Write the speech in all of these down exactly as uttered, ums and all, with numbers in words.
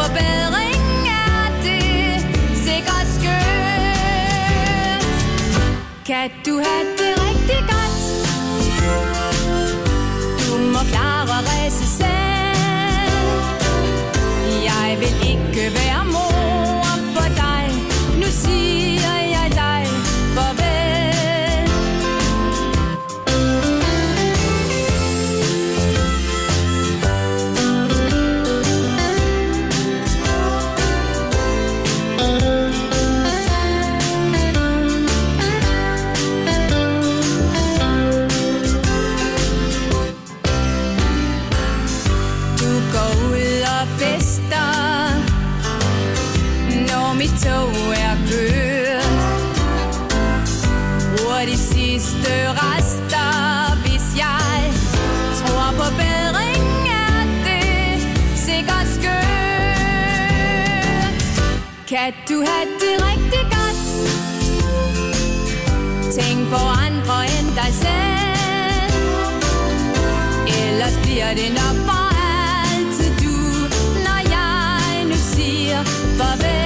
forbedring er det sikkert skønt. Kan du have det rigtig godt? Du må klare at rejse selv. Jeg vil ikke være mor for dig. Nu siger jeg dig farvel. Tog er kørt. Bruger de sidste rester. Hvis jeg tror på bedring, er det sikkert skønt. Kan du have det rigtig godt? Tænk på andre end dig selv. Ellers bliver det nok for altid du, når jeg nu siger farvel.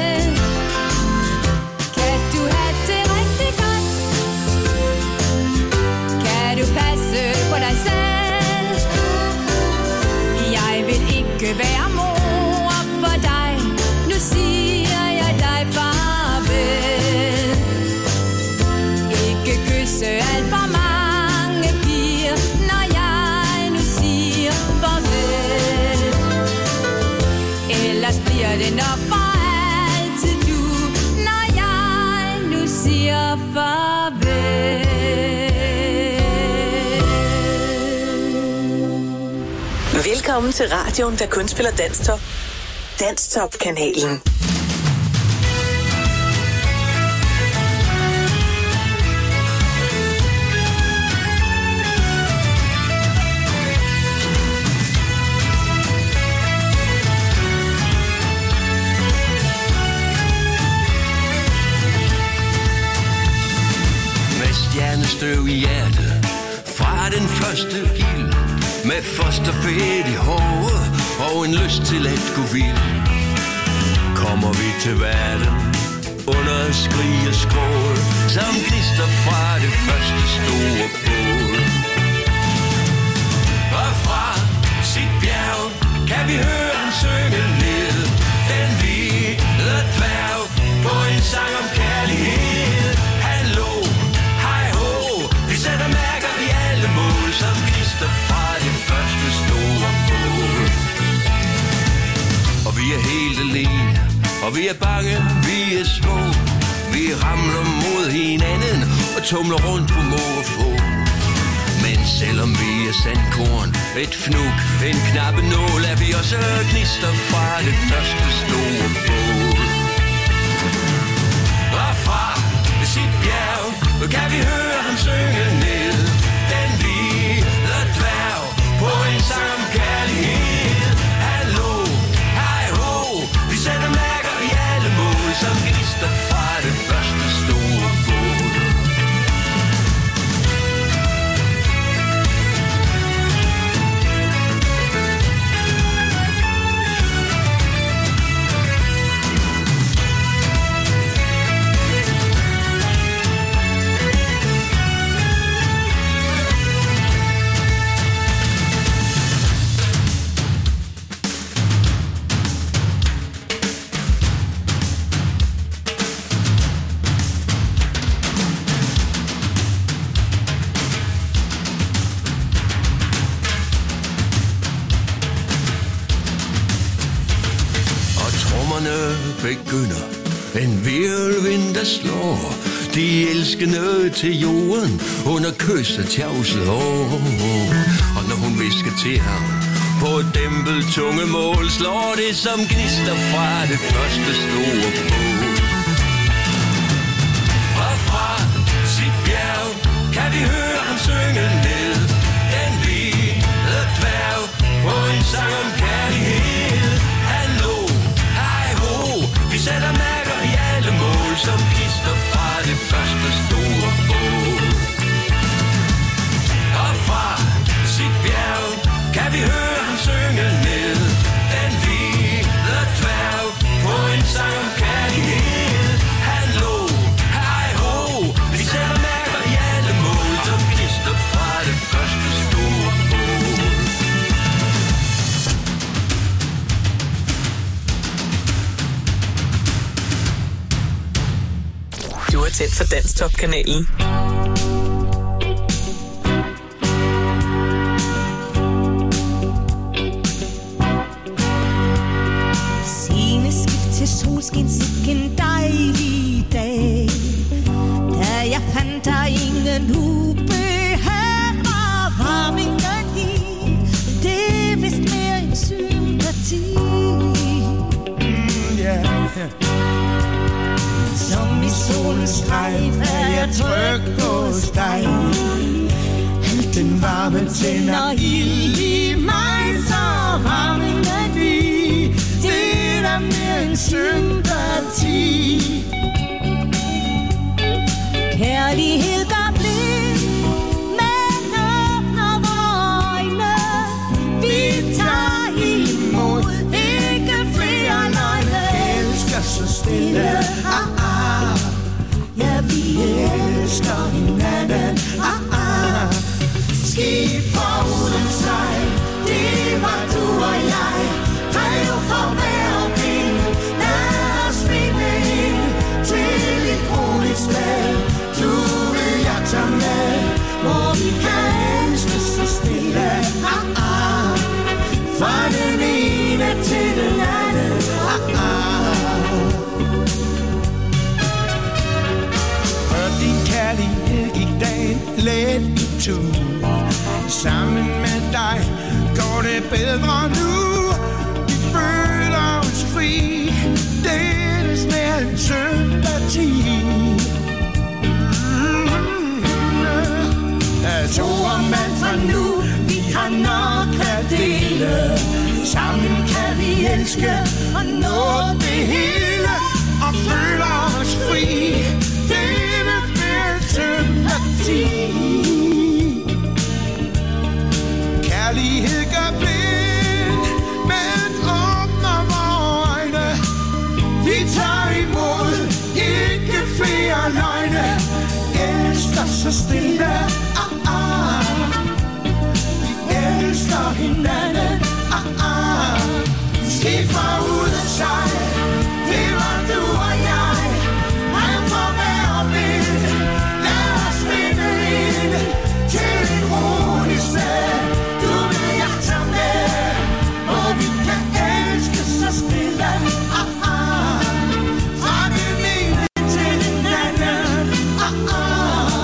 Være mor for dig. Nu siger jeg dig farvel. Ikke kysse alt for mange piger, når jeg nu siger farvel. Ellers bliver det nok for altid du, når jeg nu siger farvel. Velkommen til radioen, der kun spiller Danstop. Danstop-kanalen. Med stjernestøv i hjertet fra den første ild, med fosterfæt i håret og en lyst til at gå vild, kommer vi til verden under skrig og skrål, som gnister fra det første store bål. Og fra sit bjerg kan vi høre ham synge ned, den hvide dværg på en sang om kærlighed. Hallo, hej ho, vi sætter mærker i alle mål, som gnister fra det første store bål. Og vi er helt alene, og vi er bange, vi er små. Vi ramler mod hinanden og tumler rundt på må og få. Men selvom vi er sandkorn, et fnug, en knappe nål, er vi også gnister fra det første store bål. Og fra sit bjerg kan vi høre ham synge ned, den hvide dværg på en sang om kærlighed. Hallo, hej ho, vi sætter mærker i alle mål, som gnister fra det første store bål. Begynder en virvelvind, der slår de elskende til jorden under kys og tjavset hår. Og når hun visker til ham på et dæmpet tungemål, slår det som gnister fra det første store bål. Og fra sit bjerg kan vi høre ham synge ned, den hvide dværg på en sang om kærlighed. Hallo, hej ho, vi sætter mærker i alle mål, som gnister fra det første store bål. Og fra sit bjerg kan vi høre ham synge ned, den hvide tændt for Danstop-kanalen. Sceneskift til solskin, sikken dejlig dag. Da jeg fandt der ingen ubehag og varmingen i. Det er vist mere en sympati. Mm, yeah, yeah. Som i solens strejf er jeg tryg hos dig. Alt den varme tænder ild i mig, så varmingen i. Det er der mere en sympati. Kærlighed gør blind, men åbner vore øjne. Vi tager imod, ikke flere løgne. Elsker så stille, ah ah. Ja, vi elsker hinanden, ah ah. Skib for uden sejl, det var du og jeg. Drev for hver vind, lad os finde ind til et roligt sted. Du vil jeg tage med, hvor vi kan elske så stille, ah ah. Fra den ene til den anden, ah ah. For din kærlighed gik dagen let i tur. Sammen med dig går det bedre nu. Vi føler os fri, det er mere en sympati. To og mand fra nu, vi har nok at dele. Sammen kan vi elske og nå det hele. Og føle os fri, det er mere sympati. Kærlighed gør blind, men åbner vore øjne. Vi tager imod, ikke flere løgne. Elsker så stille, ah ah. Vi elsker hinanden, ah ah. Skib fra uden sejl, det var du og jeg. Han får hver vind, lad os finde ind til et roligt sted. Du vil jeg tage med, hvor vi kan elske så stille, ah ah. Fra den ene til den anden, ah ah.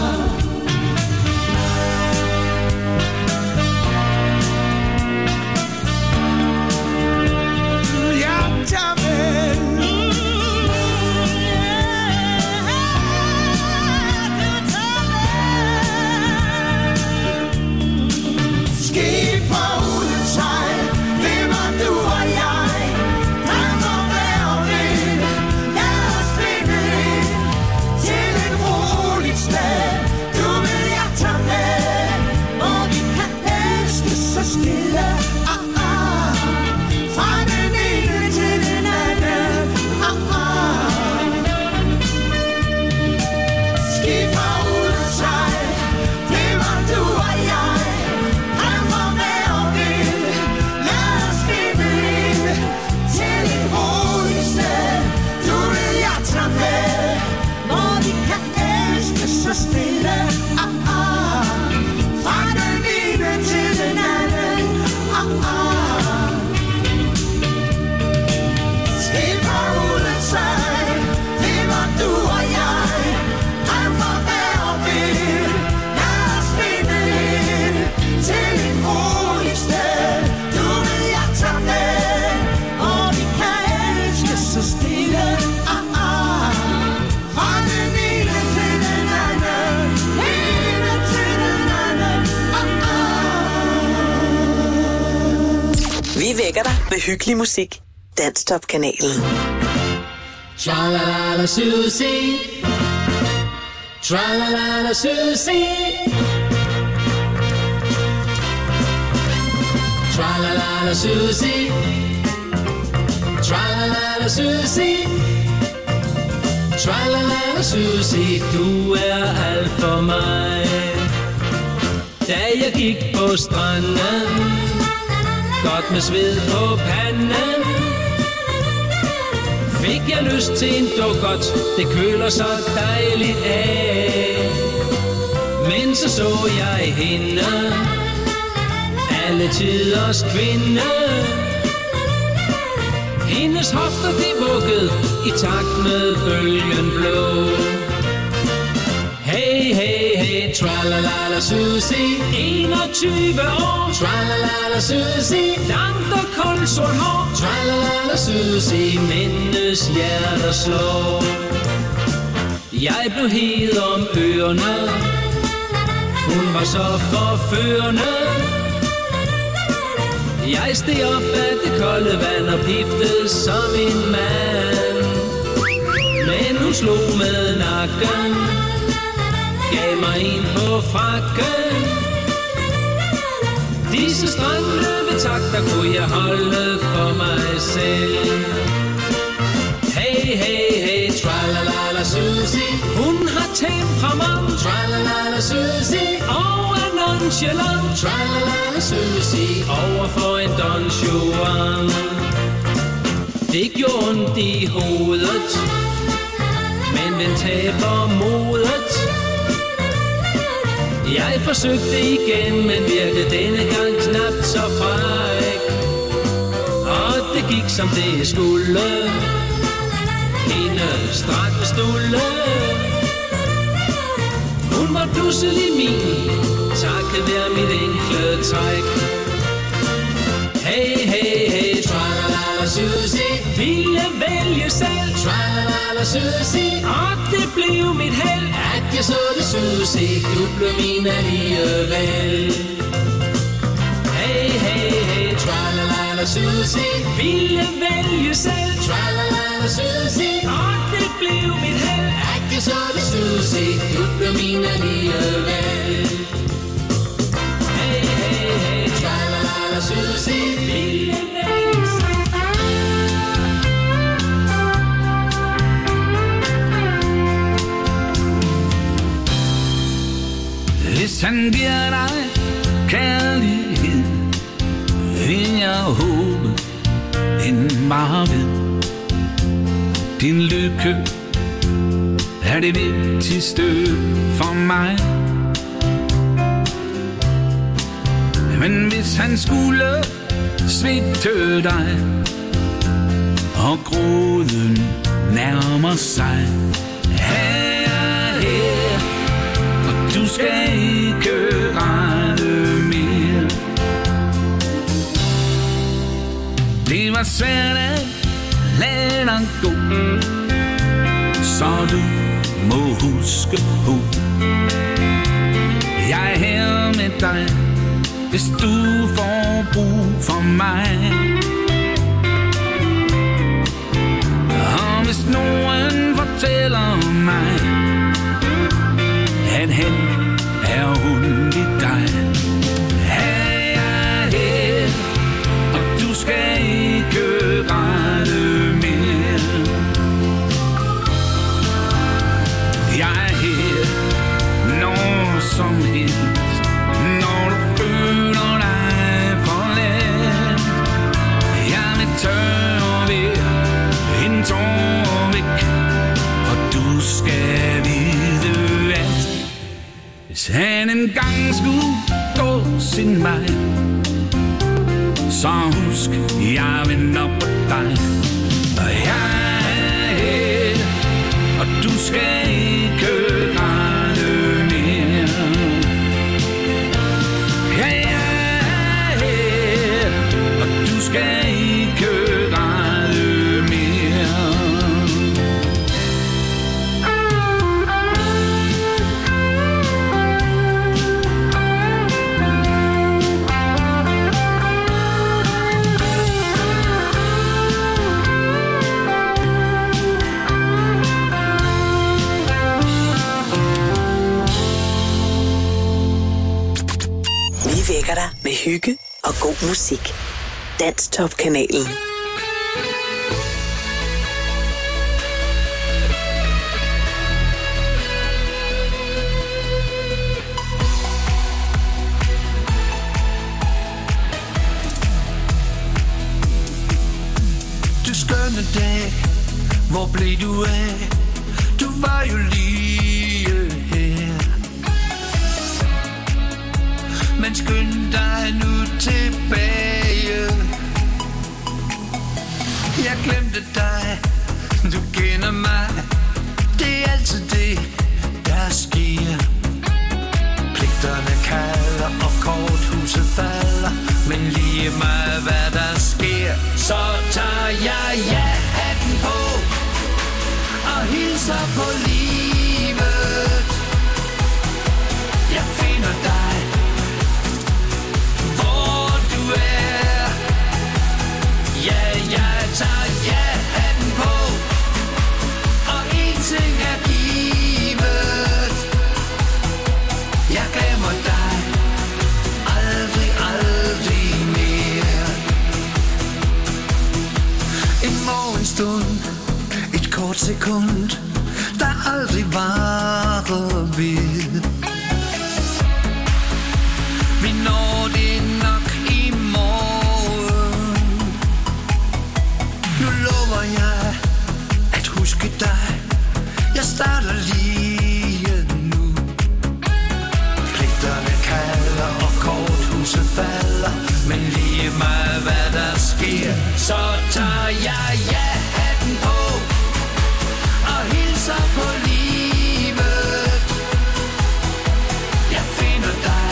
vækker dig med hyggelig musik. Danstop-kanalen. Tra-la-la-la Susie, tra-la-la-la Susie, tra-la-la-la Susie, tra-la-la-la Susie, tra-la-la-la Susie, du er alt for mig. Da jeg gik på stranden, godt med sved på panden, fik jeg lyst til en dukkert, det køler så dejligt af. Men så så jeg hende, alle tiders kvinde. Hendes hofter de vuggede i takt med bølgen blå. Hey, hey, hey, tralalala Susie, enogtyve år. Tralalala Susie, langt og koldt sort hår. Tralalala Susie, mændenes hjerter slår. Jeg blev hed om ørerne, hun var så forførende. Jeg steg op af det kolde vand og piftede som en mand. Men hun slog med nakken, gav mig en på frakken. Disse strandløvetakter kunne jeg holde for mig selv. Hey, hey, hey, tralalala Susie, hun har temperament. Tralalala Susie, og er nonchalant. Tralalala Susie, overfor en Don Juan. Det gjorde ondt i hovedet, men den taber modet. Jeg forsøgte igen, men virkede denne gang knap så fræk. Og det gik som det skulle, hende strakte stulle. Hun var pludselig min, takket være mit enkle træk. Hey, hey, hey, tralalala Susie, ville vælge selv. Tralalala Susie, og det blev mit held, at jeg så det Susie, du blev min alligevel. Hey, hey, hey, tralalala Susie, ville vælge selv. Tralalala Susie, og det blev mit held, at jeg så det Susie, du blev min alligevel. Hey, hey, hey, tralalala Susie, ville vælge selv. Hvis han giver dig kærlighed, vil jeg håbe, den var ved. Din lykke er det vigtigste for mig. Men hvis han skulle svigte dig, og gråden nærmer sig, er jeg her, og du skal ikke græde mere. Det var svært at lade dig gå, så du må huske på, jeg er her med dig, hvis du får brug for mig. Og hvis nogen fortæller mig, at han er hun i dig, er jeg her, og du skal ikke græde mere. Jeg er her, når som helst, når du føler dig forladt. Jeg vil tørre ved en tår væk, og du skal vide, at hvis han engang skulle gå sin vej, så husk, jeg venter på dig. Og jeg er her, og du skal ikke græde mere. Jeg er her, og du skal ikke græde mere. Vi vækker dig med hygge og god musik. Danstop-kanalen. Det skønne dag, Hvor blev du af? Du var jo lige her. Men skynd dig nu tilbage. Jeg glemte dig, du kender mig. Det er altid det, der sker. Pligterne kalder og korthuset falder. Men lige meget hvad der sker, så tager jeg ja-hatten på og hilser på livet. Jeg finder dig, hvor du er. Ja, jeg tager ja-hatten på, og en ting er givet. Jeg glemmer dig aldrig, aldrig mere. En morgenstund, et kort sekund, der aldrig varer ved. Vi når det nok i morgen. Nu lover jeg at huske dig. Jeg starter lige nu. Pligterne kalder og korthuset falder. Men lige meget hvad der sker, så tager jeg ja-hatten på og hilser på livet. Jeg finder dig,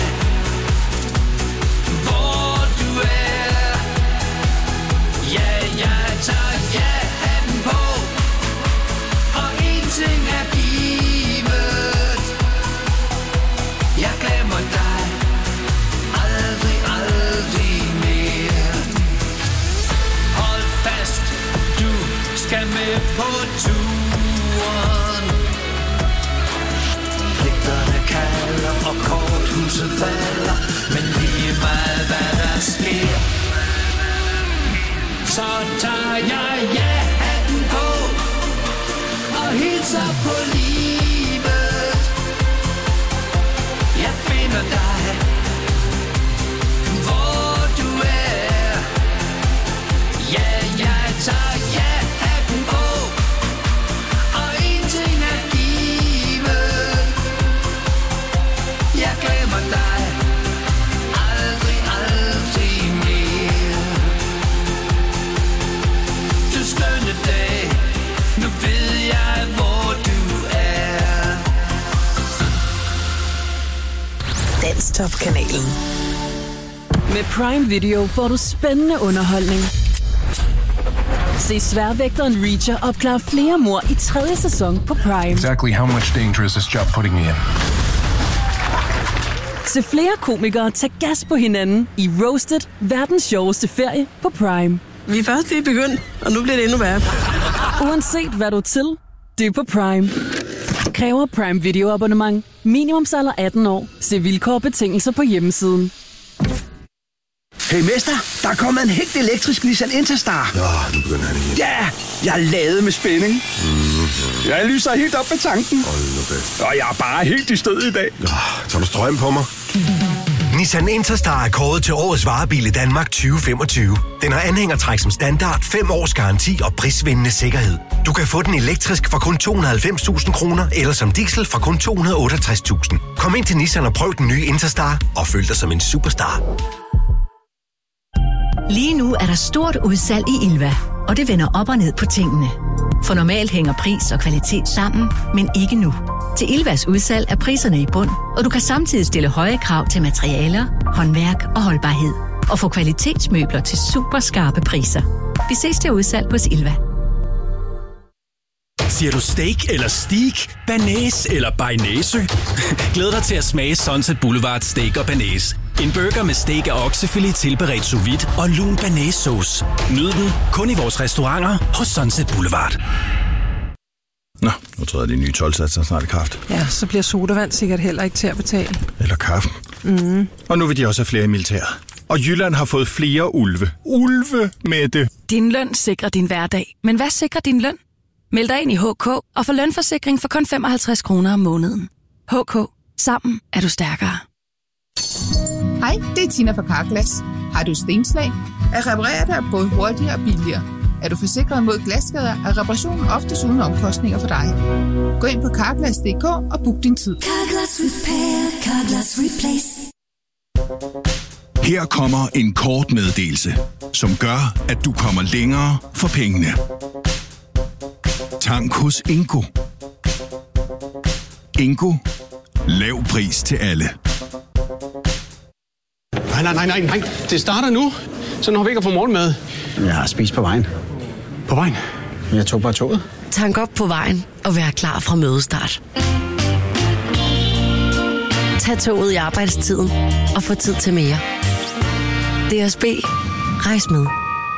hvor du er. Ja, jeg tager ja-hatten på, og en ting er givet. Jeg glemmer dig aldrig, aldrig mere. Hold fast, du skal med på turen. Pligterne kalder og korthuset falder. Men lige meget hvad der sker, så tager jeg ja-hatten på og hilser på livet. Jeg finder dig, hvor du er. Ja, jeg tager ja-hatten på, og en ting er givet. Jeg glemmer dig aldrig, aldrig mere. Du skønne dag, nu ved jeg hvor du er. Danstop-kanalen. Med Prime Video får du spændende underholdning. Se Sværvægteren Reacher opklare flere mord i tredje sæson på Prime. Exactly how much danger is this job putting me in? Se flere komikere tage gas på hinanden i Roasted, verdens sjoveste ferie på Prime. Vi er først lige begyndt, og nu bliver det endnu værre. Uanset hvad du er til, det er på Prime. Kræver Prime Video abonnement. Minimumsalder atten år. Se vilkår og betingelser på hjemmesiden. Hey mester, der er kommet en helt elektrisk Nissan Interstar. Nå, nu begynder han igen. Ja, jeg er ladet med spænding. Mm-hmm. Jeg lyser helt op med tanken. Hold nu fast. Og jeg er bare helt i stød i dag. Ja, tager du strøm på mig? Nissan Interstar er kåret til årets varebil i Danmark tyve femogtyve. Den har anhængertræk som standard, fem års garanti og prisvindende sikkerhed. Du kan få den elektrisk for kun to hundrede og halvfems tusind kroner, eller som diesel for kun to hundrede og otteogtres tusind. Kom ind til Nissan og prøv den nye Interstar, og føl dig som en superstar. Lige nu er der stort udsalg i Ilva, og det vender op og ned på tingene. For normalt hænger pris og kvalitet sammen, men ikke nu. Til Ilvas udsalg er priserne i bund, og du kan samtidig stille høje krav til materialer, håndværk og holdbarhed. Og få kvalitetsmøbler til super skarpe priser. Vi ses til udsalg hos Ilva. Siger du steak eller steak, banæs eller bearnaisesø? Glæd dig til at smage Sunset Boulevard Steak og Banæs. En burger med steak af oksefilet tilberedt sous vide og lun banæssauce. Nyd den kun i vores restauranter hos Sunset Boulevard. Nå, nu træder de nye tolvsatser snart i kraft. Ja, så bliver sodavand sikkert heller ikke til at betale. Eller kaffe. Mm. Og nu vil de også have flere i militæret. Og Jylland har fået flere ulve. Ulve med det. Din løn sikrer din hverdag. Men hvad sikrer din løn? Meld dig ind i H K og få lønforsikring for kun femoghalvtreds kroner om måneden. H K. Sammen er du stærkere. Hej, det er Tina fra Carglass. Har du stenslag? At reparere dig både hurtigere og billigere. Er du forsikret mod glasskader, er reparationen oftest uden omkostninger for dig. Gå ind på carglass punktum d k og book din tid. Carglass Repair, Carglass Replace. Her kommer en kort meddelelse, som gør, at du kommer længere for pengene. Tank hos Ingo. Ingo. Lav pris til alle. Nej, nej, nej, nej, nej. Det starter nu. Så når vi ikke har fået morgenmad. Jeg har spist på vejen. På vejen? Jeg tog bare toget. Tank op på vejen og vær klar fra mødestart. Tag toget i arbejdstiden og få tid til mere. D S B. Rejs med.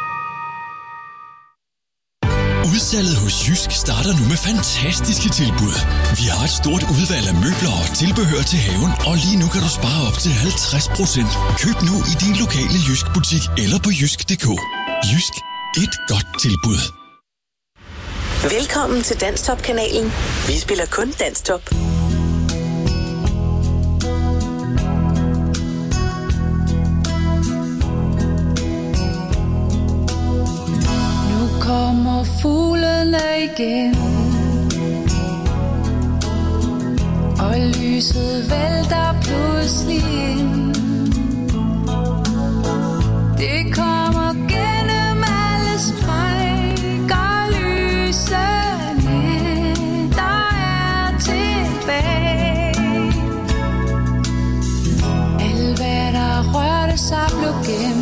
Udsalget hos Jysk starter nu med fantastiske tilbud. Vi har et stort udvalg af møbler og tilbehør til haven, og lige nu kan du spare op til halvtreds procent. Køb nu i din lokale Jysk-butik eller på jysk punktum d k. Jysk. Et godt tilbud. Velkommen til Danstop-kanalen. Vi spiller kun Danstop. Kommer fuglene igen, og lyset vælter pludselig ind. Det kommer gennem alle sprækker, lysene, der er tilbage. Alt hvad der rørte sig blev gemt.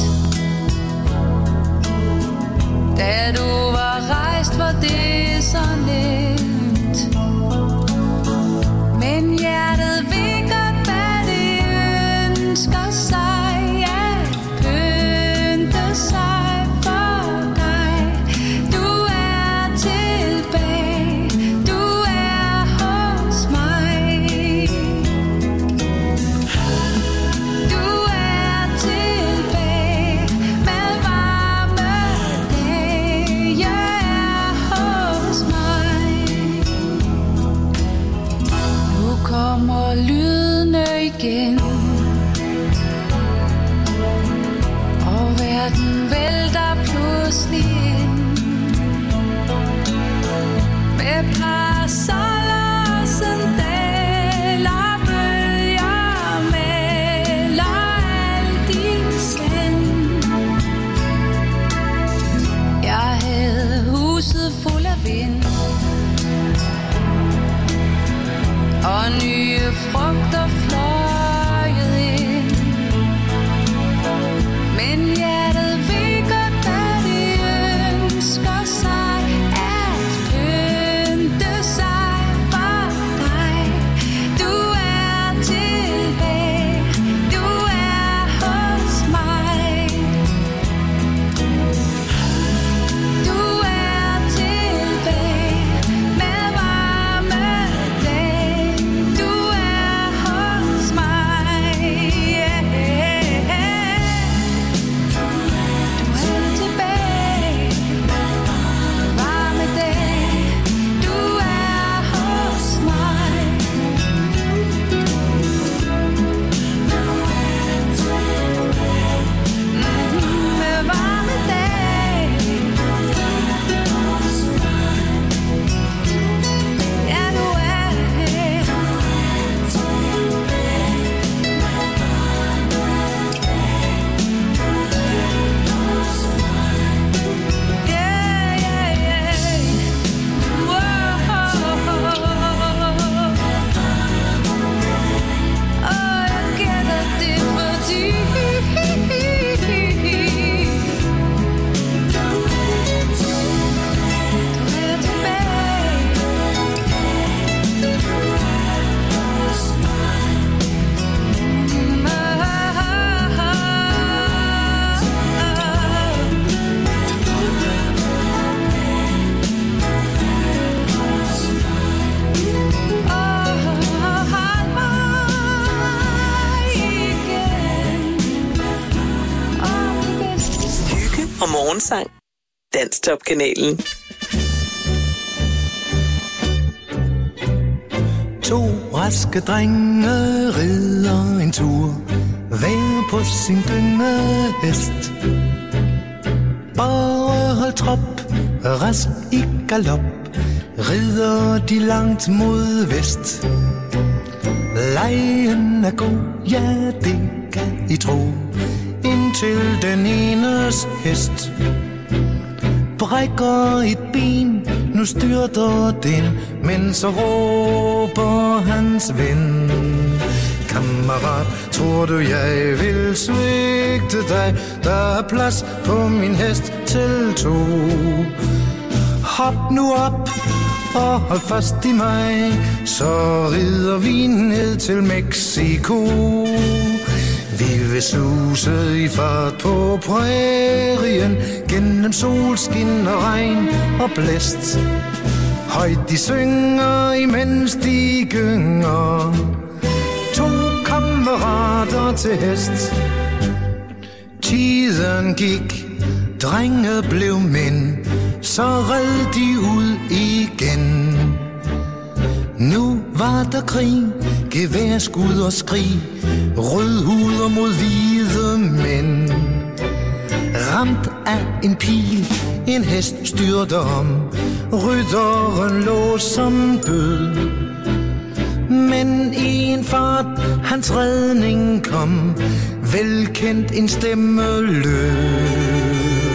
Da du var rejst, var det så nemt. Men hjertet ved godt, hvad det ønsker sig, at pynte sig for dig. Du er tilbage, du er hos mig. Du er tilbage med varme. Kommer lydene igen, og verden vælter pludselig ind. Med parasoller og sandaler, bølger melder al din sand. Jeg havde huset fuld af vind, og nye frugter fløjet ind. Men hjertet ved godt, hvad det ønsker sig, at pynte sig for dig. Du er tilbage, du er hos mig. Du er tilbage med varme dage. Du er hos mig, yeah. Du er tilbage med varme dage. Du er hos mig. Mm, med varme dage. Ja, du er her. Yeah, yeah, yeah. Whoa. Oh, jeg gætter det fordi du er tilbage. Hygge og morgensang. Danstop-kanalen. To raske drenge rider en tur, hver på sin dynge hest. Bare hold tråd rask i galop, rider de langt mod vest. Lejen er god, ja det kan I tro, indtil den enes hest brækker et ben, nu styrter den, men så råber hans ven. Kammerat, tror du jeg vil svigte dig? Der er plads på min hest til to. Hop nu op og hold fast i mig, så rider vi ned til Mexico. Vi vil suse i fart på prærien, gennem solskin og regn og blæst. Højt de synger, imens de gynger, to kammerater til hest. Tiden gik, drenge blev mænd, så red de ud igen. Nu var der krig, geværskud og skrig, rødhuder mod hvide mænd. Ramt af en pil, en hest styrte om, rytteren lå som død. Men i en fart, hans redning kom, velkendt en stemme lød.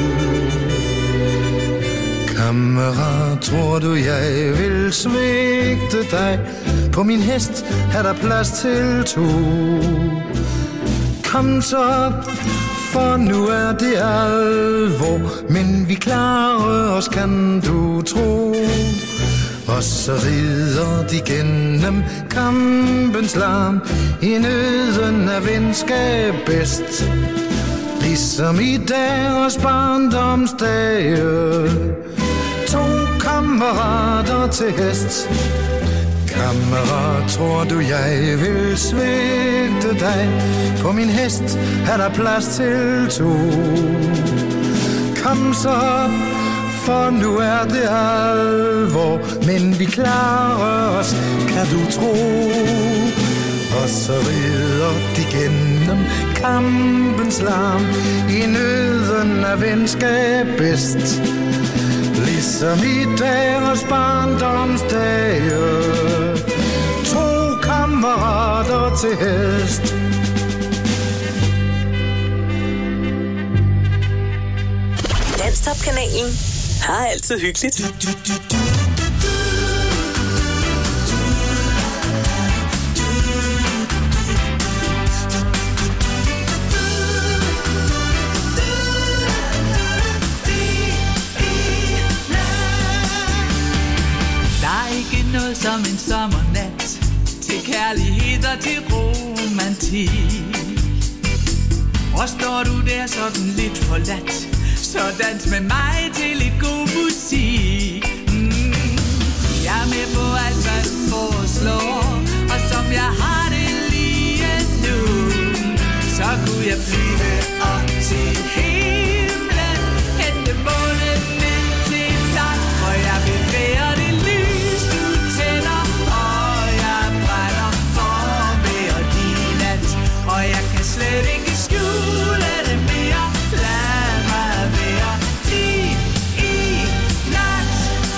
Kammerat, tror du jeg vil svigte dig? På min hest er der plads til to. Kom så op, for nu er det alvor, men vi klarer os, kan du tro. Og så rider de gennem kampens larm, i nøden er venskab bedst. Ligesom i deres barndomsdage, to kammerater til hest. Kammerat, tror du jeg vil svigte dig? På min hest er der plads til to. Kom så op, for nu er det alvor, men vi klarer os, kan du tro. Og så rider de gennem kampens larm, i nøden er venskab bedst. Ligesom i deres barndomsdage, to kammerater til hest. Danstop-kanalen har altid hyggeligt. Noget som en sommernat, til kærlighed og til romantik. Og står du der sådan lidt forladt, så dans med mig til lidt god musik. mm. Jeg er med på alt hvad du foreslår, og som jeg har det lige nu, så kunne jeg flyve op til himlen, hente månen ned til dig, og jeg vil være det lys du tænder, og jeg brænder for hver din nat, og jeg kan slet ikke skjule det mere. Lad mig være din i nat.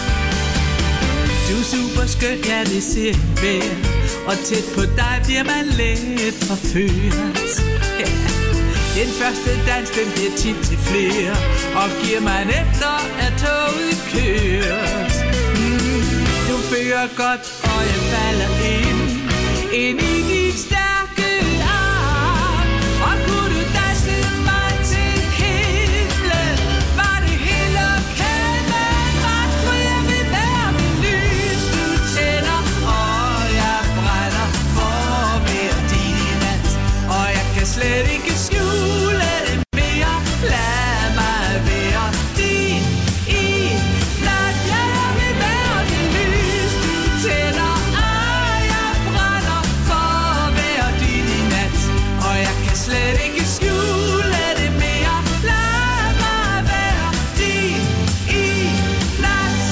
Du er super skøn, ja det ser jeg, og tæt på dig bliver man let forført. Yeah. Den første dans, den bliver tit til flere, og giver man efter, at toget kørt. Mm, du fører godt, og jeg falder ind, ind i dit stærke arm. Og kunne du danse mig til himlen, var det helt okay, men ret, for jeg vil være det lys du tænder, og jeg brænder for hver din nat, og jeg kan slet ikke skjule det mere. Lad mig være din i nat. Ja, jeg vil være det lys du tænder, og jeg brænder for hver din nat, og jeg kan slet ikke skjule det mere. Lad mig være din i nat.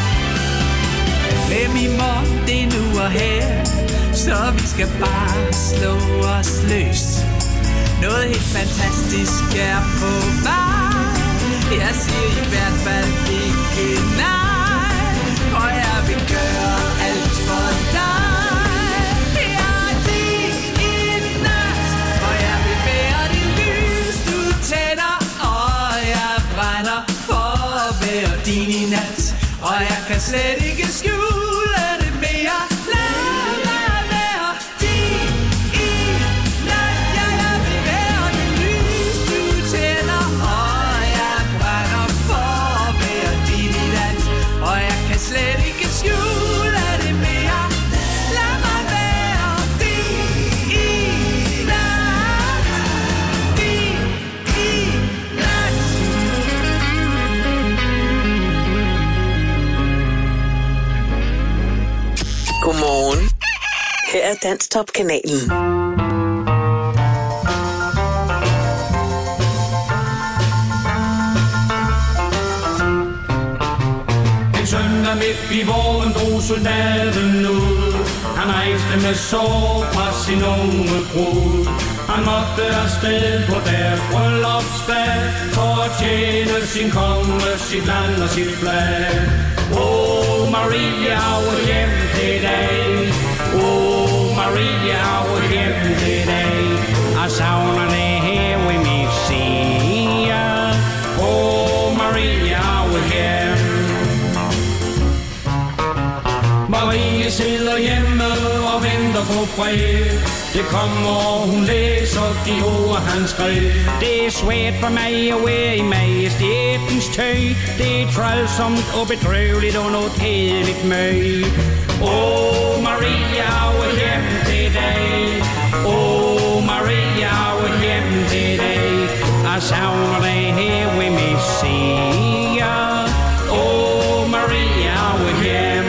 Hvem i morgen, det er nu og her, så vi skal bare slå os løs. Noget helt fantastisk er på vej. Jeg siger i hvert fald ikke kan slet ikke skjule det mere. Lad mig være din i nat. Ja, jeg vil være det lys, du tænder. Og jeg brænder for at være din i nat. Og jeg kan slet ikke skjule det mere. Lad mig være din i nat. Din i nat. Godmorgen. Her er Danstop-kanalen. En søndag midt i våren drog soldaten ud. Han rejste med sorg fra sin unge brud. Han måtte afsted på deres bryllupsdag for at tjene sin konge, sit land og sit flag. Oh, Maria, hvor hjem til dag. Oh, Maria, hvor hjem til dag. Jeg savner det her ved mit side. Oh, Maria, hvor hjem. Marie sidder hjemme og venter på brev. Det kommer, hun læser de ord, han skrev. Det er svært for mig at være i majestætens tøj. Det er trælsomt og bedrøveligt og noget kedeligt møg. Åh, Maria, hvor hjem til dig. Åh, Maria, hvor hjem til dig. Jeg savner dig her ved min side. Åh, Maria, hvor hjem.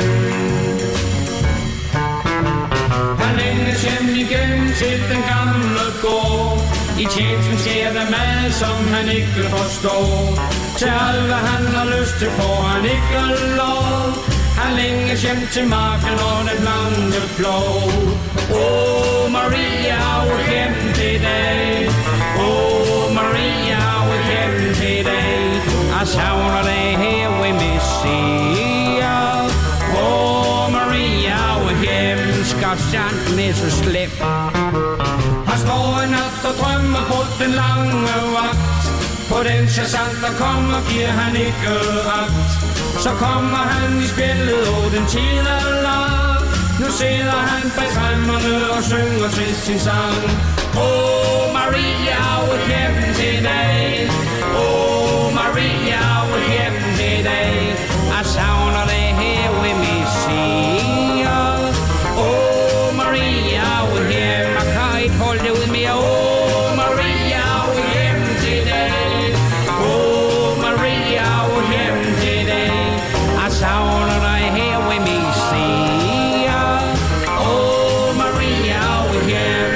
Han længes hjem igen til den gamle gård. I tjenesten sker der mad, som han ikke forstår. Til alt, hvad han har lyst til, får han ikke lov. Han længes hjem til marken og den blanke plov. Åh, Maria, hvor hjem til dig. Åh, Maria, hvor hjem til dig. Jeg savner dig her ved min side. Åh, Maria, hvor hjem. Skal sandt med så slem. Han står en nat og drømmer på den lange vagt. På den sergeant, der kommer, giver han ikke ret. Så kommer han i spillet, og den tid er lang. Nu sidder han bag tremmerne og synger til sin sang. Åh, Maria, hvor hjem til dig. Åh, Maria, hvor hjem til dig. Jeg savner dig her ved min side. Åh, Maria, hvor hjem. Jeg kan ikke holde det ud mere. Åh, Maria, hvor hjem til dig. Åh, Maria, hvor hjem til dig. Jeg savner dig her ved min side. Åh, Maria, hvor hjem.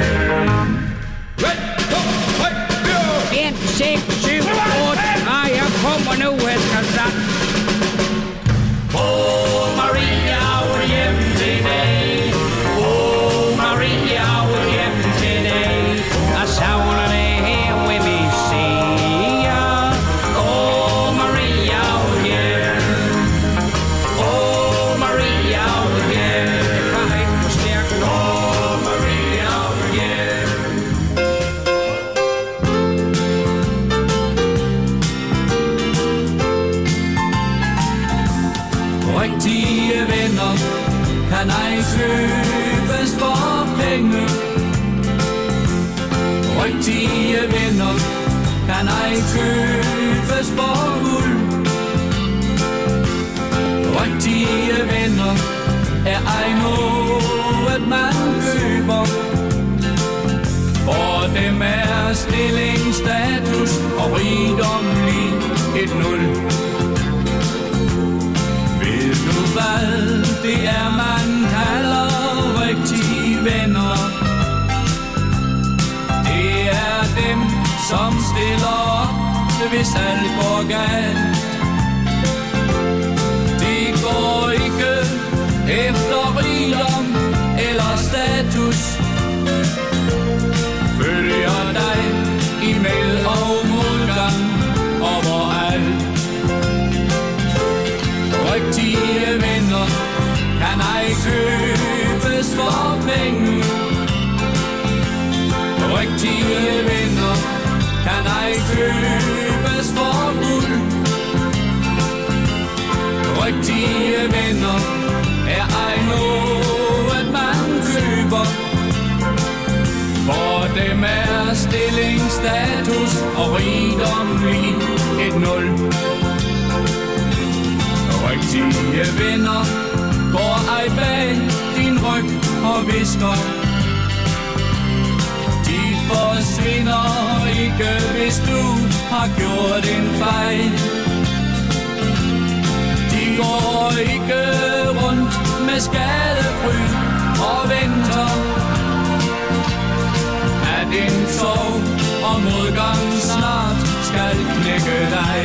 en, seks, syv, otte. Nej, jeg kommer nu, jeg skal sagt. Åh, Maria, hvor hjem til dig. Åh, Maria, hvor hjem til dig. Jeg savner dig her ved min side. Åh, Maria, hvor hjem. Åh, Maria, hvor hjem. Jeg kan ikke forstærke. Åh, Maria, hvor hjem. Rigtige venner kan ej købes for penge. Rigtige venner kan ej købes for guld. Rigtige venner er ej noget man køber. For dem er stilling, status og rigdom lige et nul. Ved du hvad det er man kalder rigtige venner? Det er dem som stiller op hvis alt går galt. Det går ikke efter rigdom eller status. Følger dig i med og modgang overalt. Rigtige venner kan ej købes for penge. Rigtige venner kan ej købes for guld. Rigtige venner et nul. Rigtige venner går ej bag din ryg og visker. De forsvinder ikke, hvis du har gjort en fejl. De går ikke rundt med skadefryd og venter, at en sorg og modgang snart skal knække dig.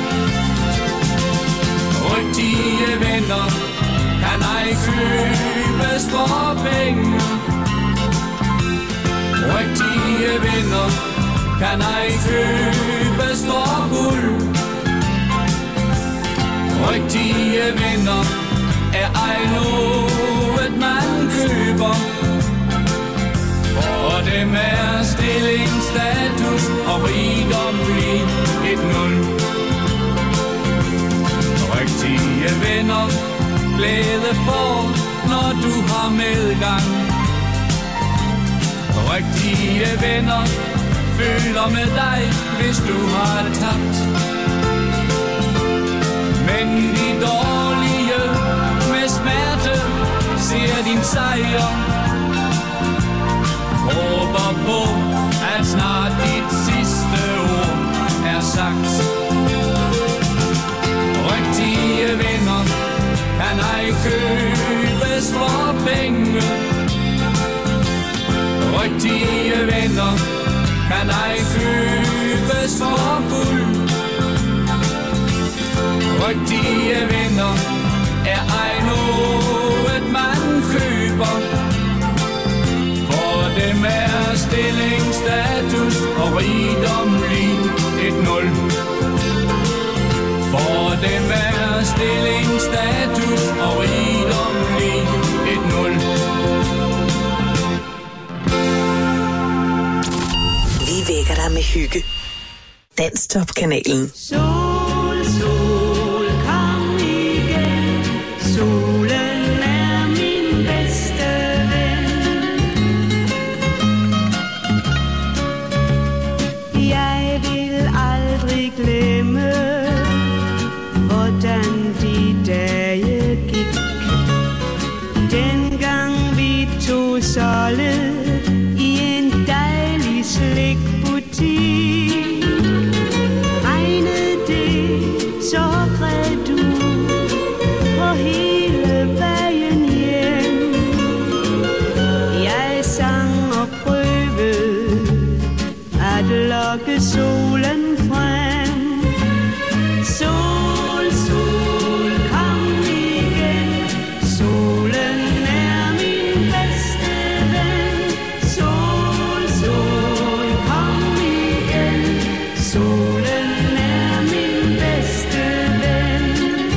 Rigtige venner kan ej købes for penge. Rigtige venner kan ej købes for guld. Rigtige venner er ej noget man køber. For dem er stilling, status og rigdom lige et nul. Rigtige venner glæde for, når du har medgang. Rigtige venner føler med dig, hvis du har tabt. Men de dårlige med smerte ser din sejr. Håber på, at snart dit sidste ord er sagt. Rigtige venner kan ej købes for penge. Rigtige venner kan ej købes for guld. Rigtige venner er ej noget man køber. For dem er stilling, status og rigdom lige et nul. For dem er stilling, status og rigdom lige et nul. Vi vækker dig med hygge. Danstop-kanalen. Sol, sol, kom igen. Solen er min bedste ven. Jeg vil aldrig glemme, hvordan de dage gik. Dengang vi tog soldet i en dejlig slikbutik. Regnede det, så græd du på hele vejen hjem. Jeg sang og prøvede at lokke solen frem. Sol, sol, kom igen. Solen er min bedste ven. Sol, sol, kom igen. Solen er min bedste ven.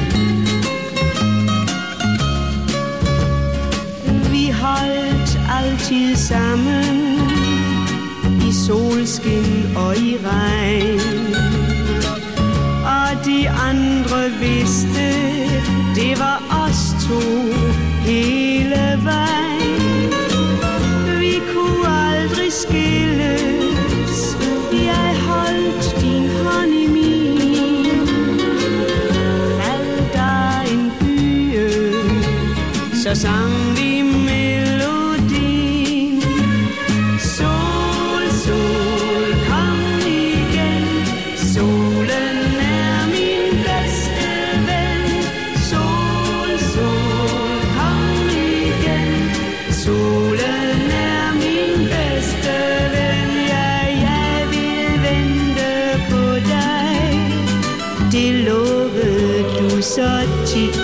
Vi holdt altid sammen i solskin og i regn. Og de andre vidste, det var os to hele vejen. Vi kunne aldrig skilles. Jeg holdt din hånd i min. Faldt der en bye, så sang vi melodien. Sol, sol, kom igen. Solen er min bedste ven. Sol, sol, kom igen. Solen er min bedste ven. Ja, jeg vil vente på dig. Det lovede du så tit.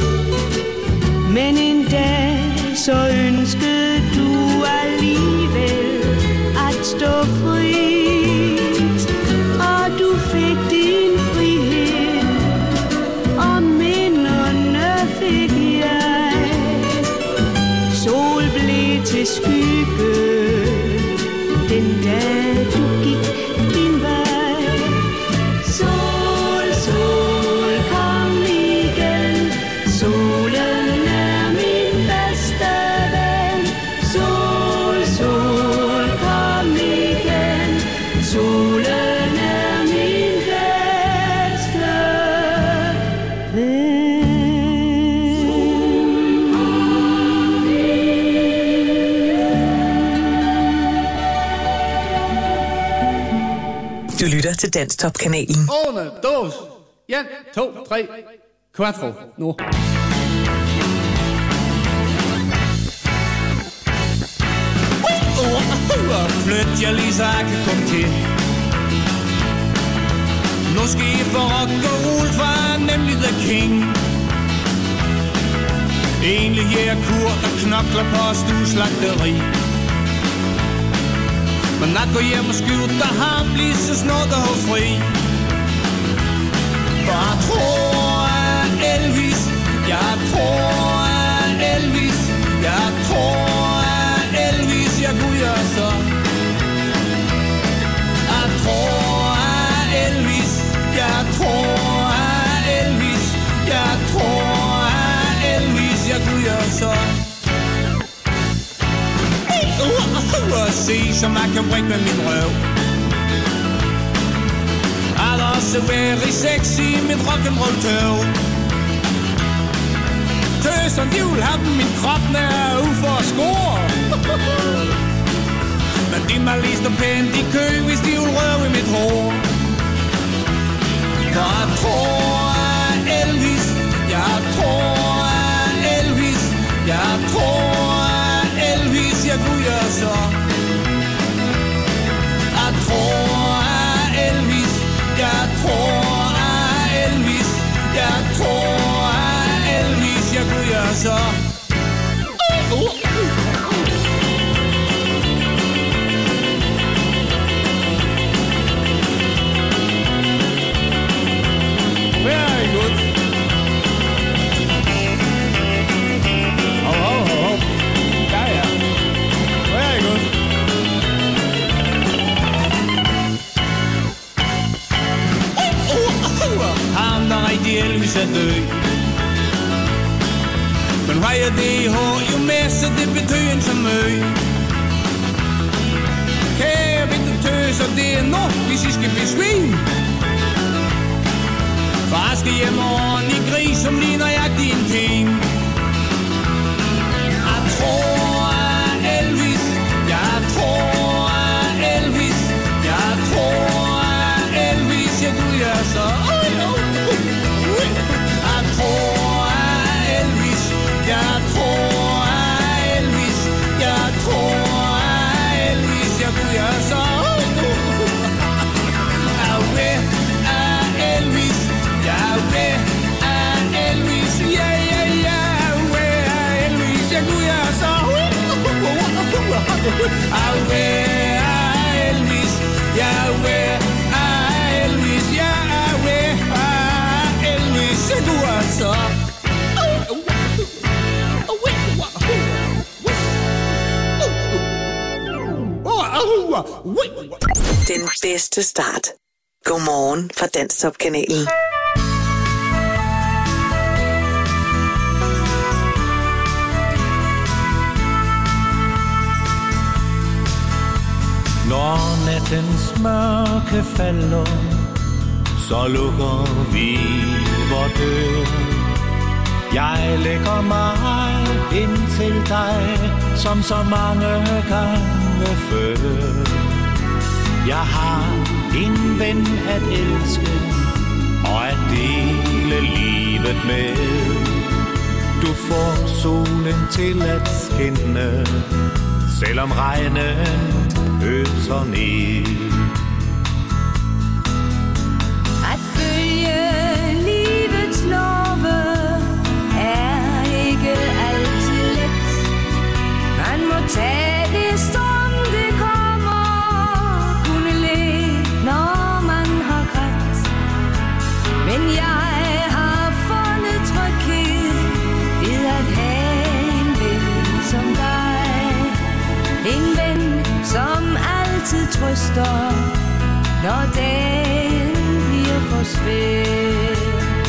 Men en dag så ønskede du alligevel at stå frit. Og du fik din frihed, og minderne fik jeg. Sol blev til skygge den dag du gik din vej. Sol, sol, kom igen. Solen er min bedste ven. til Danstop-kanalen. Una, dos, en, to, tre, quattro, nu. Flyt jer lige så jeg kan komme til. Nu skal I få rock og roll, for nemlig the king. Egentlig er kur, der knokler på stueslagteri. Men at gå hjem og skjuter ham lige så snart der har fri. For jeg tror at Elvis, jeg tror at Elvis, jeg tror at Elvis, jeg kunne gøre så. Jeg tror at Elvis, jeg tror at Elvis, jeg tror at Elvis, jeg kunne gøre så. Og se, som jeg kan bringe med min røv. Er der også very sexy i mit rock'n'roll-tøv. Tøserne, de vil have dem, min krop nær ude for at score. Men de må lige stå pænt i kø, hvis de vil røve i mit hår. For jeg tror at Elvis, jeg tror at Elvis, jeg tror at Elvis, jeg kunne gøre så. Jeg tror at Elvis, jeg tror at Elvis, jeg tror at Elvis, jeg kunne gøre så. Uh, uh. Very good. Oh, oh, oh, oh. Ja, ja. Very good. Ham, der rigtig Elvis er død. Men hvad er det i hår? Jo mere, så det betyder en som ø. Kære vinter tøser, det er nok, hvis I skal blive svin. Far skal hjem og ordentlig gris, som ligner jeg din ting. Jeg tror at Elvis, jeg tror at Elvis, jeg tror at Elvis, jeg kunne gøre så. Jeg tror at Elvis, jeg tror at Elvis, jeg tror at Elvis, jeg kunne gøre så. Jeg vil at Elvis, jeg vil at Elvis, ja, ja, ja, jeg vil at Elvis, jeg kunne gøre så. Jeg vil at Elvis, jeg vil at Elvis, jeg vil at Elvis, jeg kunne gøre så. Den bedste start. Godmorgen fra Danstop-kanalen. Når nattens mørke falder, så lukker vi vor dør. Jeg lægger mig ind til dig, som så mange gange før. Jeg har en ven at elske, og at dele livet med. Du får solen til at skinne, selvom regnen øser ned. At følge livets love er ikke altid let. Man må tage det, som det kommer, kunne le, når man har grædt. Men jeg har fundet tryghed ved at have en ven som dig. En ven, som altid trøster, når dagen bliver for svær.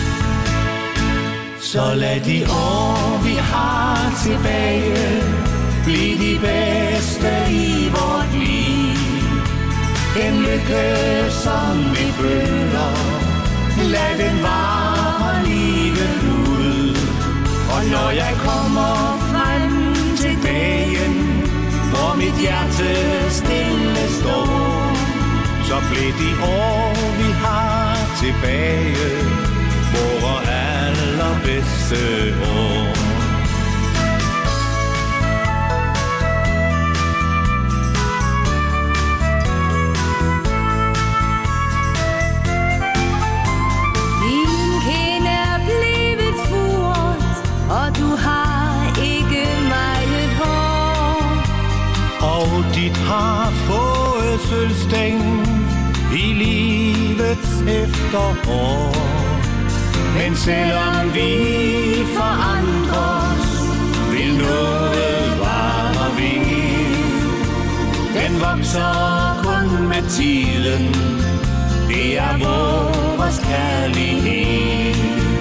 Så lad de år, vi har tilbage, blive de bedste i vort liv. Den lykke, som vi føler, lad den vare livet ud. Og når jeg kommer frem til dagen, hvor mit hjerte stille står, så blev de år, vi har tilbage, vore allerbedste år. Din kende er blevet furet, og du har ikke meget hår. Og dit har fået sølvstæng i livets efterår. Men selvom vi forandres, vil noget vare ved. Den vokser kun med tiden, det er vores kærlighed.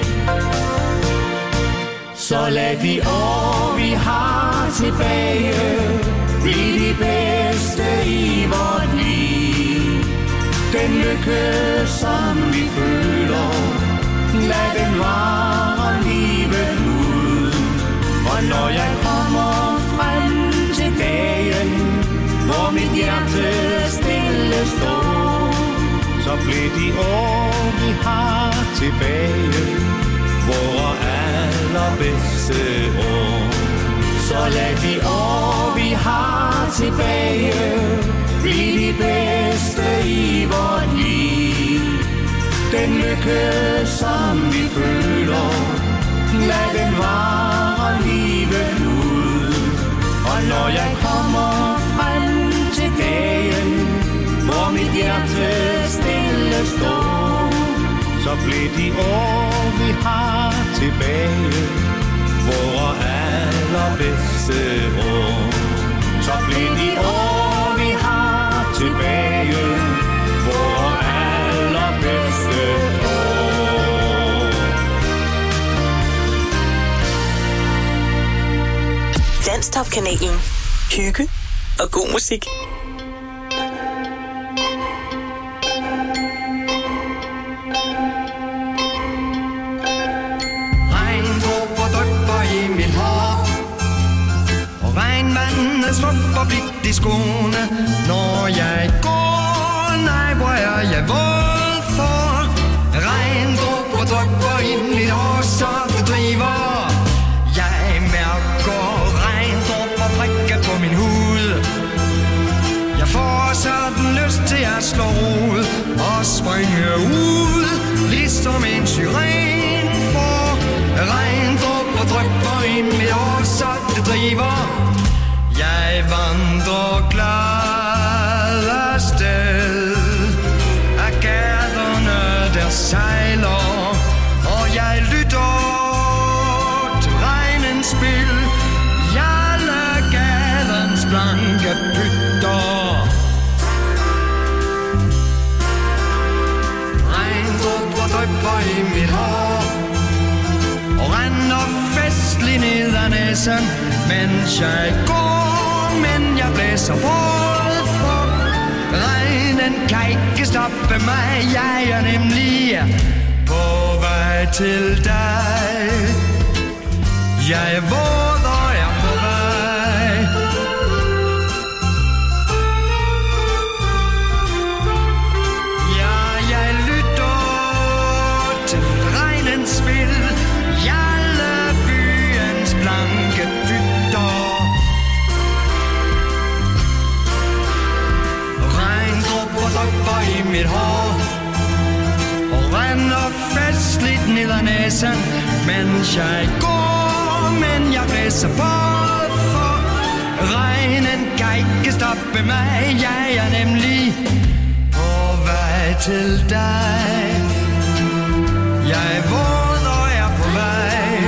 Så lad de år, vi har tilbage, blive de bedste i vort liv. Den lykke, som vi føler, lad den vare livet ud. Og når jeg kommer frem til dagen, hvor mit hjerte stille står, så bliver de år, vi har tilbage, vore allerbedste år. Så lad de år, vi har tilbage, blive de bedste i vort liv. Den lykke, som vi føler, lad den vare livet ud. Og når jeg kommer frem til dagen, hvor mit hjerte stille står, så bliver de år, vi har tilbage, vore allerbedste år. Så bliver de år, vi har tilbage, vore allerbedste år. Danstop-kanalen. Hygge og god musik. Regnvandet svupper blidt i skoene, når jeg går. Nej, hvor er jeg våd for. Regndrupper drypper i mit hår, så det driver. Jeg mærker regndrupper prikke på min hud. Jeg får sådan lyst til at slå rod og springe ud, ligesom en syren får. Regndrupper drypper i mit hår, så det driver. Jeg vandrer glad afsted af gaderne, der sejler, og jeg lytter til regnens spil. Jeg lader gadens blanke pytter. Regndrupper drypper i mit hår og render festlig ned ad næsen, mens jeg går. Men jeg blæser både for. Regnen kan ikke stoppe mig. Jeg er nemlig på vej til dig. Jeg er våd og er på vej. Ja, jeg lytter til regnens spil. Jeg lader byens blanke pytter. Drypper i mit hår og render festligt ned ad næsen, mens jeg går. Men jeg blæser både for. Regnen kan ikke stoppe mig. Jeg er nemlig på vej til dig. Jeg er våd og er på vej.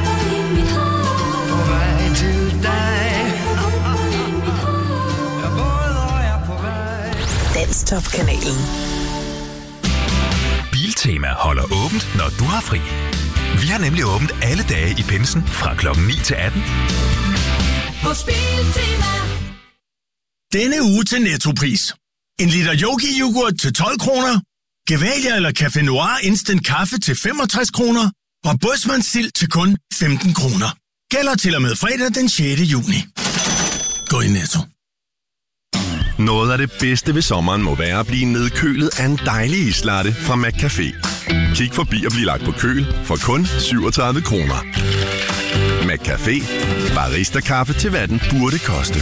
På vej til dig. Jeg er våd og er på vej. Danstop-kanalen. Biltema holder åbent, når du har fri. Vi har nemlig åbent alle dage i pinsen fra klokken ni til atten. Hos Biltema. Denne uge til Nettopris. En liter Yogi-yoghurt til tolv kroner. Gevalia eller Café Noir Instant Kaffe til femogtres kroner. Og Bådsmandsild til kun femten kroner. Gælder til og med fredag den sjette juni. Gå i Netto. Noget af det bedste ved sommeren må være at blive nedkølet af en dejlig islatte fra McCafé. Kig forbi og bliv lagt på køl for kun syvogtredive kroner. McCafé. Barista-kaffe til hvad den burde koste.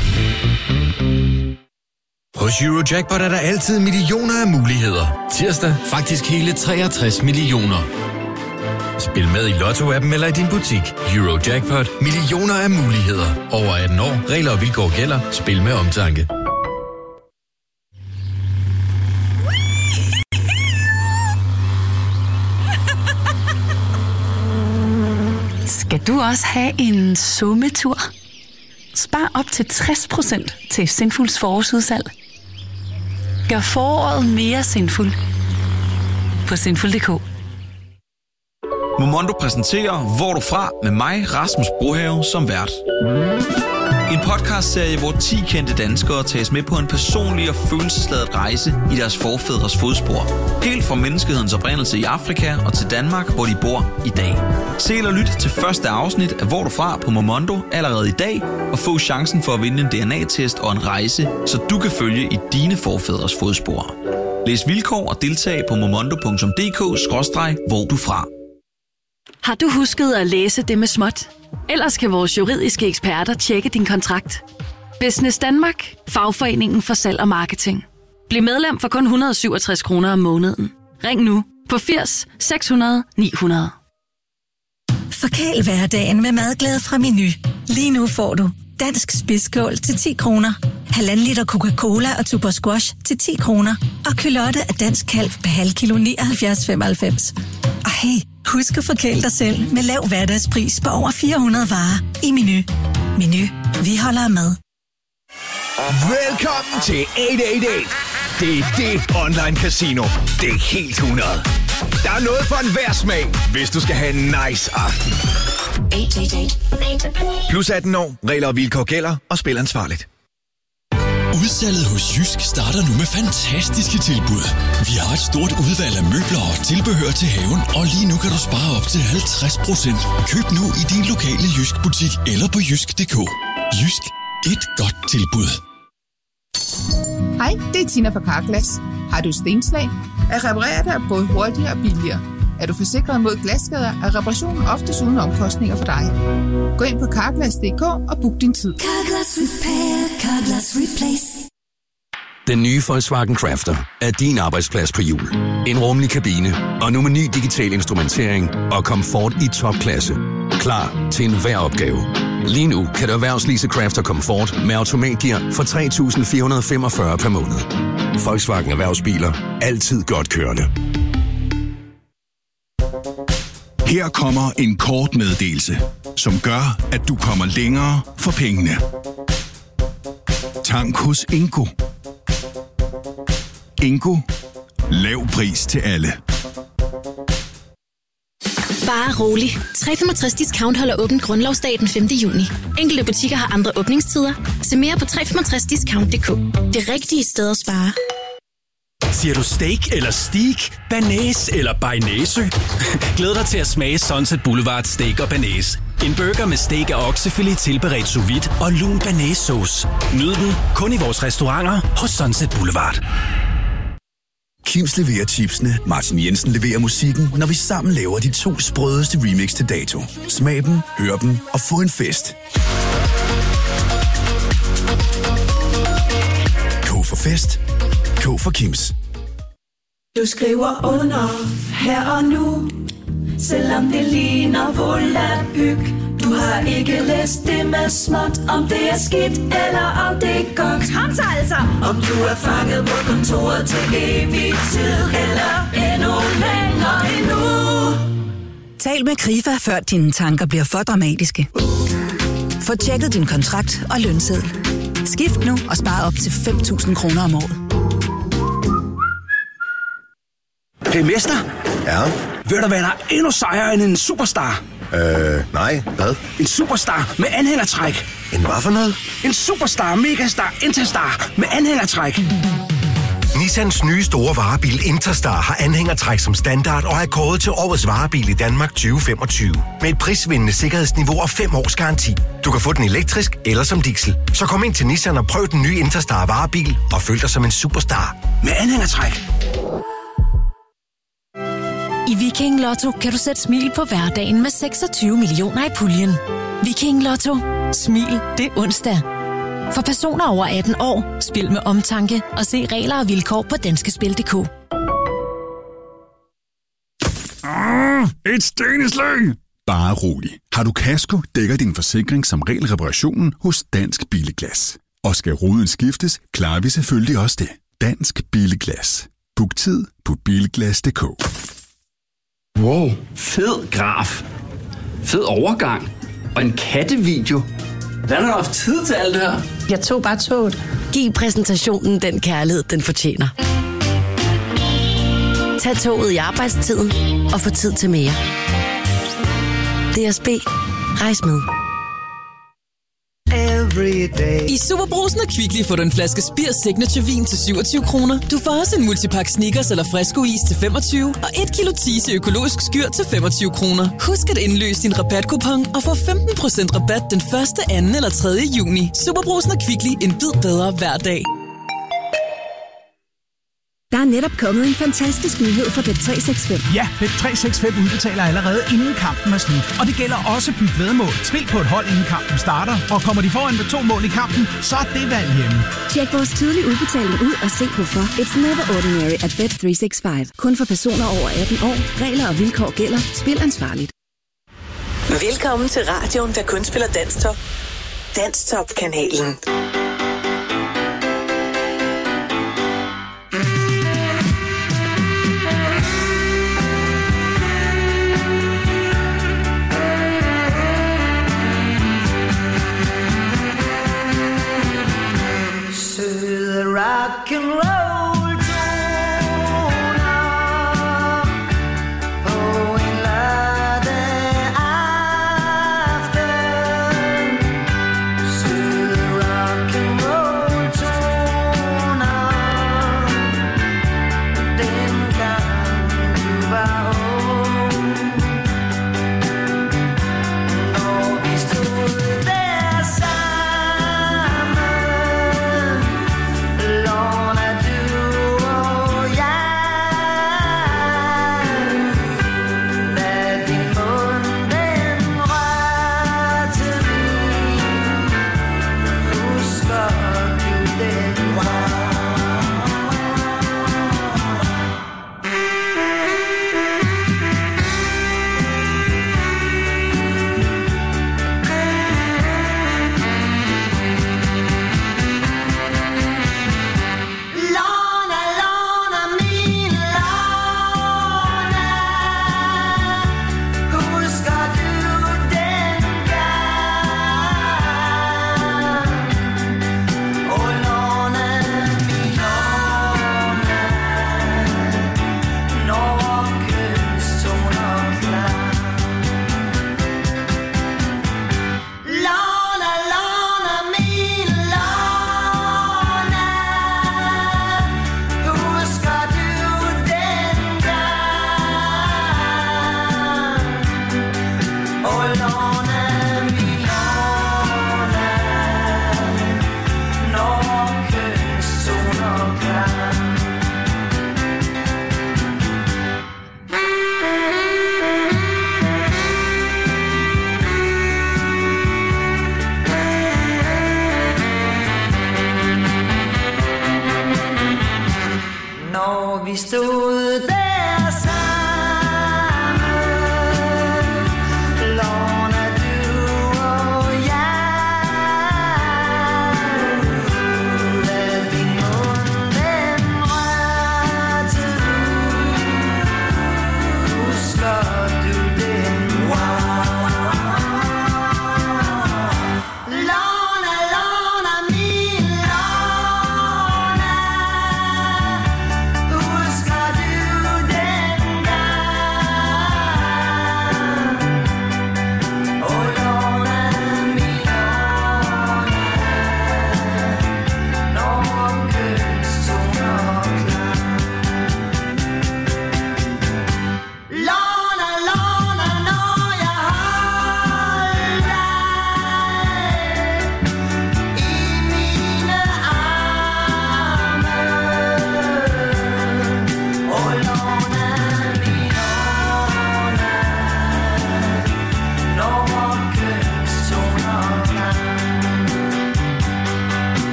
Hos Eurojackpot er der altid millioner af muligheder. Tirsdag faktisk hele treogtres millioner. Spil med i Lotto-appen eller i din butik. Eurojackpot. Millioner af muligheder. Over atten år. Regler og vilkår gælder. Spil med omtanke. Skal du også have en sommetur? Spar op til tres procent til Sinfuls forårsudsalg. Gør foråret mere sinful på sinful punktum d k. Momondo præsenterer Hvor du fra med mig, Rasmus Brohave, som vært. En podcastserie, hvor ti kendte danskere tages med på en personlig og følelsesladet rejse i deres forfædres fodspor. Helt fra menneskehedens oprindelse i Afrika og til Danmark, hvor de bor i dag. Se eller lyt til første afsnit af Hvor du fra på Momondo allerede i dag, og få chancen for at vinde en D N A-test og en rejse, så du kan følge i dine forfædres fodspor. Læs vilkår og deltag på momondo punktum d k skråstreg hvor du fra. Har du husket at læse det med småt? Ellers kan vores juridiske eksperter tjekke din kontrakt. Business Danmark, fagforeningen for salg og marketing. Bliv medlem for kun et hundrede og syvogtres kroner om måneden. Ring nu på firs seks hundrede ni hundrede. Forkæl hverdagen med madglæde fra Meny. Lige nu får du dansk spidskål til ti kroner, halvanden liter Coca-Cola og Tuborg Squash til ti kroner, og kylotte af dansk kalv per halv kilo nioghalvfjerds femoghalvfems. Og hey, husk at forkæle dig selv med lav hverdagspris på over fire hundrede varer i Meny. Meny, vi holder af mad. Velkommen til otte otte otte. Det er det online casino. Det er helt hundrede. Der er noget for enhver smag, hvis du skal have en nice aften. Plus atten år, regler og vilkår gælder, og spil ansvarligt. Udsalget hos Jysk starter nu med fantastiske tilbud. Vi har et stort udvalg af møbler og tilbehør til haven, og lige nu kan du spare op til halvtreds procent. Køb nu i din lokale Jysk-butik eller på jysk punktum d k. Jysk. Et godt tilbud. Hej, det er Tina fra Carglass. Har du stenslag? At reparere dig er både hurtigere og billigere. Er du forsikret mod glasskader, er reparationen oftest uden omkostninger for dig. Gå ind på carglass punktum d k og book din tid. Carglass Repair, Carglass Replace. Den nye Volkswagen Crafter er din arbejdsplads på hjul. En rummelig kabine, og nu med ny digital instrumentering og komfort i topklasse. Klar til enhver opgave. Lige nu kan du erhvervslease Crafter Comfort med automatgear for tre tusind fire hundrede femogfyrre per måned. Volkswagen Erhvervsbiler. Altid godt kørende. Her kommer en kort meddelelse, som gør, at du kommer længere for pengene. Tank hos Ingo. Ingo. Lav pris til alle. Bare rolig. tre komma femogtres discount holder åbent grundlovsdag den femte juni. Enkelte butikker har andre åbningstider. Se mere på tre komma femogtres discount punktum d k. Det rigtige sted at spare. Siger du steak eller steak, banæs eller bearnaisesø? Glæd dig til at smage Sunset Boulevard Steak og Banæs. En burger med steak og oksefilet tilberedt sous vide og lun banæssauce. Nyd den kun i vores restauranter hos Sunset Boulevard. Kims leverer chipsene, Martin Jensen leverer musikken, når vi sammen laver de to sprødeste remix til dato. Smag dem, hør dem og få en fest. K for fest. K for Kims. Du skriver under her og nu, selvom det ligner volapyk. Du har ikke læst det med småt, om det er skidt eller om det er godt. Kom så altså! Om du er fanget på kontoret til evig tid, eller endnu længere endnu. Tal med Krifa, før dine tanker bliver for dramatiske. Få tjekket din kontrakt og lønseddel. Skift nu og spar op til fem tusind kroner om året. Hey, mester. Ja? Ved du, hvad der er endnu sejere end en superstar? Øh, nej. Hvad? En superstar med anhængertræk. En hvad for noget? En superstar, megastar, interstar med anhængertræk. Nissans nye store varebil Interstar har anhængertræk som standard og er kåret til årets varebil i Danmark tyve femogtyve. Med et prisvindende sikkerhedsniveau og fem års garanti. Du kan få den elektrisk eller som diesel. Så kom ind til Nissan og prøv den nye Interstar varebil og føl dig som en superstar. Med anhængertræk. I Viking Lotto kan du sætte smil på hverdagen med seksogtyve millioner i puljen. Viking Lotto. Smil det onsdag. For personer over atten år, spil med omtanke og se regler og vilkår på danskespil punktum d k. Ah, et stenslag! Bare rolig. Har du kasko, dækker din forsikring som regel reparationen hos Dansk Billeglas. Og skal ruden skiftes, klarer vi selvfølgelig også det. Dansk Billeglas. Book tid på bilglas punktum d k. Wow, fed graf. Fed overgang. Og en kattevideo. Hvordan har du haft tid til alt det her? Jeg tog bare toget. Giv præsentationen den kærlighed, den fortjener. Tag toget i arbejdstiden og få tid til mere. D S B. Rejs med. I Superbrugsen og Kvickly får du en flaske Spir Signature Vin til syvogtyve kroner. Du får også en multipack Snickers eller Fresco Is til femogtyve og et kilo Tise økologisk skyr til femogtyve kroner. Husk at indløse din rabatkupon og få femten procent rabat den første, anden eller tredje juni. Superbrugsen og Kvickly, en bid bedre hver dag. Der er netop kommet en fantastisk nyhed fra Bet tre seks fem. Ja, Bet tre seks fem udbetaler allerede inden kampen er slut. Og det gælder også byt væddemål. Spil på et hold inden kampen starter, og kommer de foran med to mål i kampen, så er det valg hjemme. Tjek vores tidlige udbetaling ud og se hvorfor. It's never ordinary at Bet tre seks fem. Kun for personer over atten år. Regler og vilkår gælder. Spil ansvarligt. Velkommen til radioen, der kun spiller Danstop. Danstop-kanalen. Rock and roll toner på en lørdag aften. Søde rock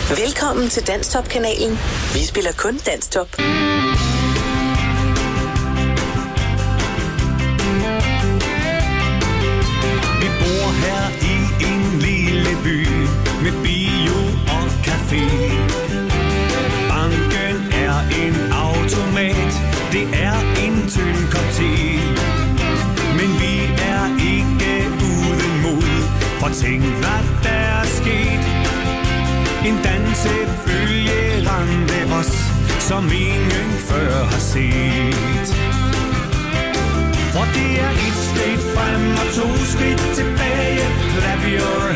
Velkommen til Danstop-kanalen. Vi spiller kun Danstop. Vi bor her i en lille by med bio og café. Banken er en automat, det er en tynd kop te. Men vi er ikke uden mod, for tænk hvad der er sket. En dansebølge ramte os, som ingen før har set. For det er et skridt frem og to skridt tilbage. Clap your